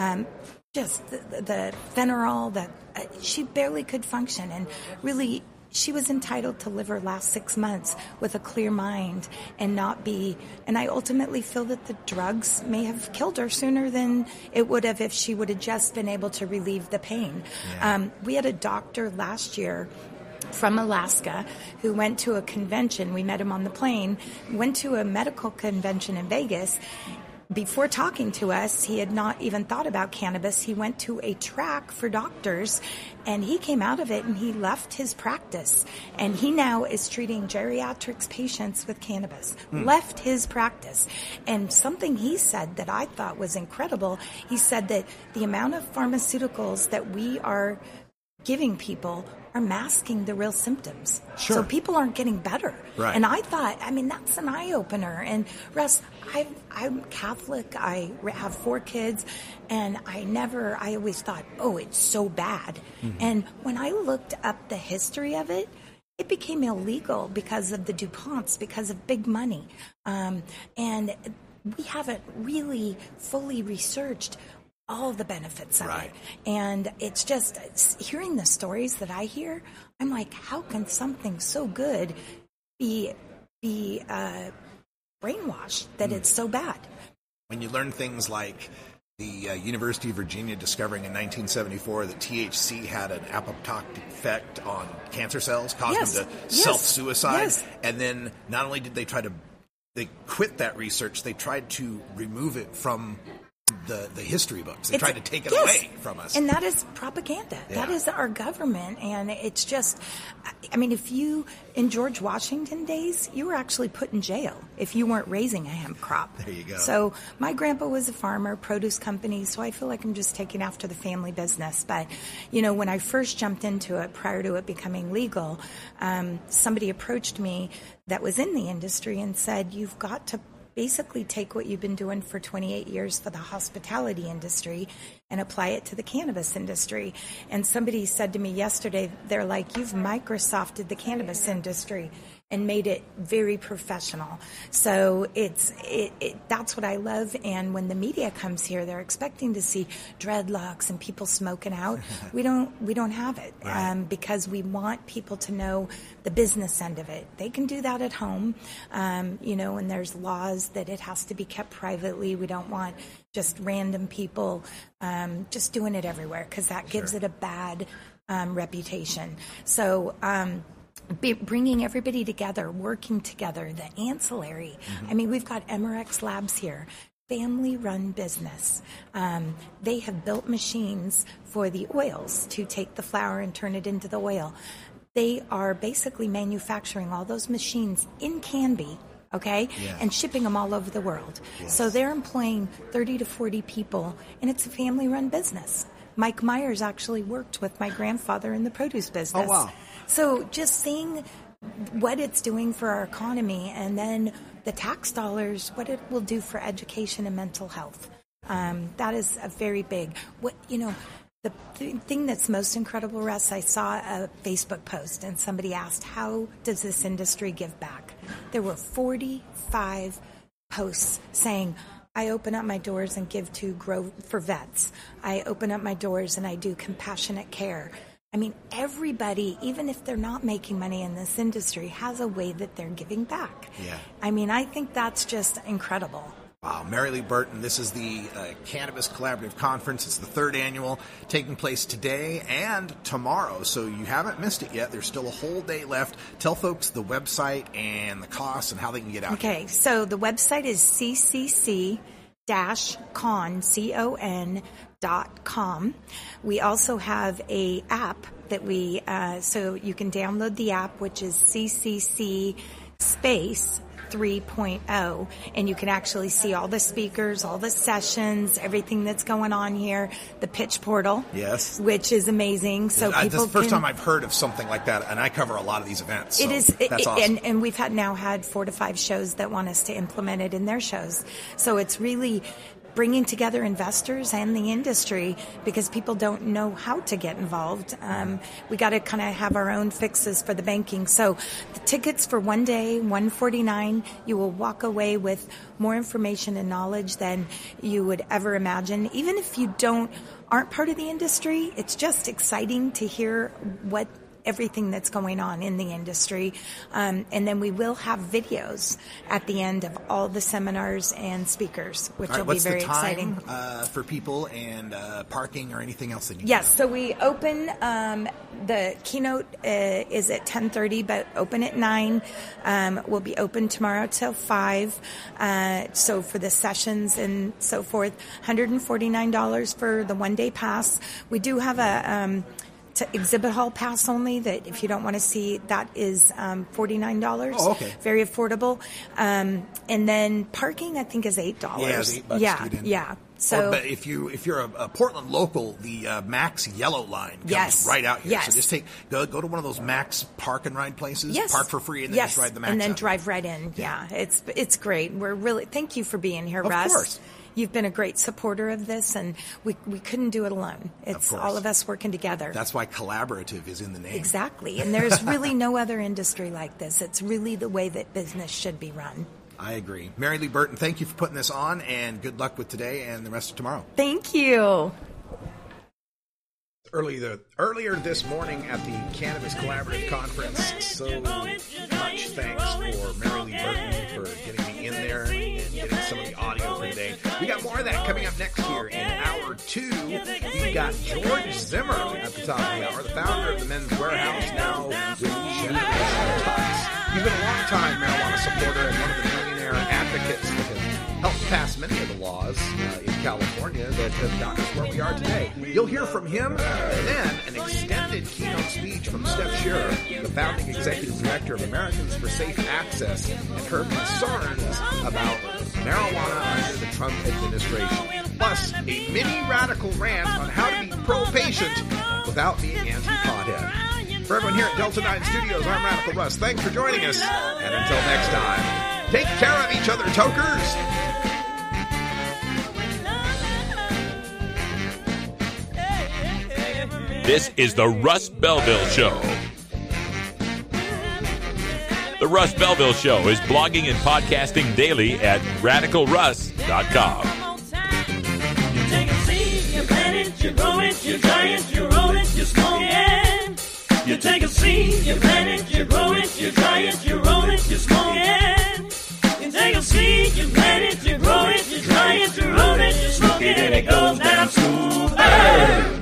just the Phenerol, she barely could function, and really she was entitled to live her last 6 months with a clear mind and not be, and I ultimately feel that the drugs may have killed her sooner than it would have if she would have just been able to relieve the pain. We had a doctor last year from Alaska who went to a convention. We met him on the plane, went to a medical convention in Vegas. Before talking to us, he had not even thought about cannabis. He went to a track for doctors, and he came out of it and he left his practice. And he now is treating geriatrics patients with cannabis. Left his practice. And something he said that I thought was incredible, he said that the amount of pharmaceuticals that we are giving people are masking the real symptoms. So people aren't getting better. And I thought, that's an eye-opener. And Russ, I'm Catholic. I have 4 kids, and I always thought, oh, it's so bad. And when I looked up the history of it, it became illegal because of the DuPonts, because of big money. And we haven't really fully researched all the benefits of it. And it's just hearing the stories that I hear, I'm like, how can something so good be brainwashed that it's so bad? When you learn things like the University of Virginia discovering in 1974 that THC had an apoptotic effect on cancer cells, caused them to self-suicide, and then not only did they quit that research, they tried to remove it from the history books. They tried to take it away from us. And that is propaganda. Yeah. That is our government. And it's just, I mean, if you, in George Washington days, you were actually put in jail if you weren't raising a hemp crop. There you go. So my grandpa was a farmer, produce company, so I feel like I'm just taking after the family business. But, you know, when I first jumped into it, prior to it becoming legal, somebody approached me that was in the industry and said, you've got to basically take what you've been doing for 28 years for the hospitality industry and apply it to the cannabis industry. And somebody said to me yesterday, they're like, you've Microsofted the cannabis industry and made it very professional. So that's what I love. And when the media comes here, they're expecting to see dreadlocks and people smoking out. We don't have it, right. Because we want people to know the business end of it. They can do that at home, you know, and there's laws that it has to be kept privately. We don't want just random people just doing it everywhere, because that gives it a bad reputation. So bringing everybody together, working together, the ancillary. I mean, we've got MRX Labs here, family-run business. They have built machines for the oils to take the flower and turn it into the oil. They are basically manufacturing all those machines in Canby, okay, and shipping them all over the world. Yes. So they're employing 30 to 40 people, and it's a family-run business. Mike Myers actually worked with my grandfather in the produce business. Oh, wow. So just seeing what it's doing for our economy, and then the tax dollars, what it will do for education and mental health. That is a very big, the thing that's most incredible, Russ, I saw a Facebook post and somebody asked, how does this industry give back? There were 45 posts saying, I open up my doors and give to Grow for Vets. I open up my doors and I do compassionate care. I mean, everybody, even if they're not making money in this industry, has a way that they're giving back. Yeah. I mean, I think that's just incredible. Wow. Mary Lou Burton, this is the Cannabis Collaborative Conference. It's the third annual, taking place today and tomorrow. So you haven't missed it yet. There's still a whole day left. Tell folks the website and the costs and how they can get out. Okay, so the website is ccc-con.com. We also have a app that so you can download the app, which is CCC Space 3.0, and you can actually see all the speakers, all the sessions, everything that's going on here, the pitch portal, yes, which is amazing. So people, this is the first time I've heard of something like that, and I cover a lot of these events. So that's awesome. And we've now had 4 to 5 shows that want us to implement it in their shows. So it's really bringing together investors and the industry, because people don't know how to get involved. We got to kind of have our own fixes for the banking. So the tickets for one day, $149. You will walk away with more information and knowledge than you would ever imagine. Even if you aren't part of the industry, it's just exciting to hear what everything that's going on in the industry. And then we will have videos at the end of all the seminars and speakers, which will be very exciting. What's the time for people and parking or anything else that you Yes, so we open, the keynote is at 10:30, but open at 9. We'll be open tomorrow till 5. So for the sessions and so forth, $149 for the one-day pass. We do have a exhibit hall pass only, that if you don't want to see, that is $49. Oh, okay. Very affordable. And then parking, I think, is $8. Yeah, it's $8 to get in. Yeah. So, but if you're a Portland local, the Max Yellow Line comes right out here. Yes. So just go to one of those Max park and ride places, park for free, and then just ride the Max and then out. drive right in. Yeah, it's great. Thank you for being here, Russ. Of course. You've been a great supporter of this, and we couldn't do it alone. It's all of us working together. That's why collaborative is in the name. Exactly. And there's really no other industry like this. It's really the way that business should be run. I agree. Mary Lou Burton, thank you for putting this on, and good luck with today and the rest of tomorrow. Thank you. Earlier this morning at the Cannabis Collaborative Conference, so much thanks for Mary Lou Burton for getting me in there and getting some of the audio for today. We got more of that coming up next here in hour 2. We got George Zimmer at the top of the hour, the founder of the Men's Warehouse, now with Generation Tux. He's been a long-time marijuana supporter and one of the millionaire advocates that have helped passed many of the laws in California that have gotten us where we are today. You'll hear from him, and then an extended keynote speech from Steph Shearer, the founding executive director of Americans for Safe Access, and her concerns about marijuana under the Trump administration. Plus, a mini radical rant on how to be pro-patient without being anti-pothead. For everyone here at Delta 9 Studios, I'm Radical Russ. Thanks for joining us, and until next time, take care of each other, tokers! This is the Russ Belville Show. The Russ Belville Show is blogging and podcasting daily at RadicalRuss.com. You take a seed, you plant it, you grow it, you dry it, you roll it, you smoke it. You take a seed, you plant it, you grow it, you dry it, you roll it, you smoke it. You take a seed, you plant it, you grow it, you dry it, you roll it, you smoke it, and it goes down smooth.